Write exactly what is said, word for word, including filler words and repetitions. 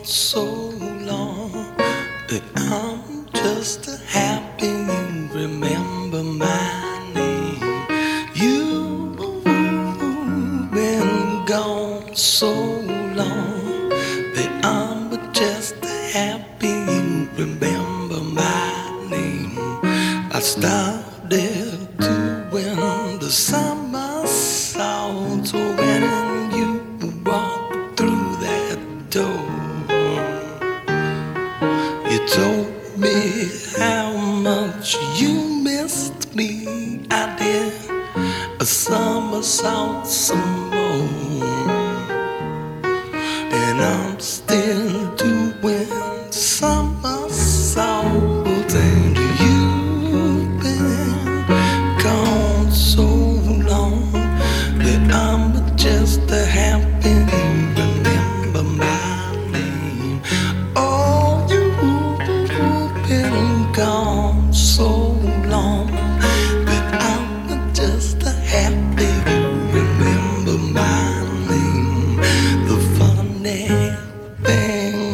so long that I'm just happy you remember my name. You've been gone so long that I'm just happy you remember my name. I started to win the summer sound when you walked through that door. You told me how much you missed me. I did a somersault some more, and I'm still doing somersaults. And you've been gone so long that I'm just happy you remember my name. Oh, you've been gone so long that I'm just happy you remember my name. The funny thing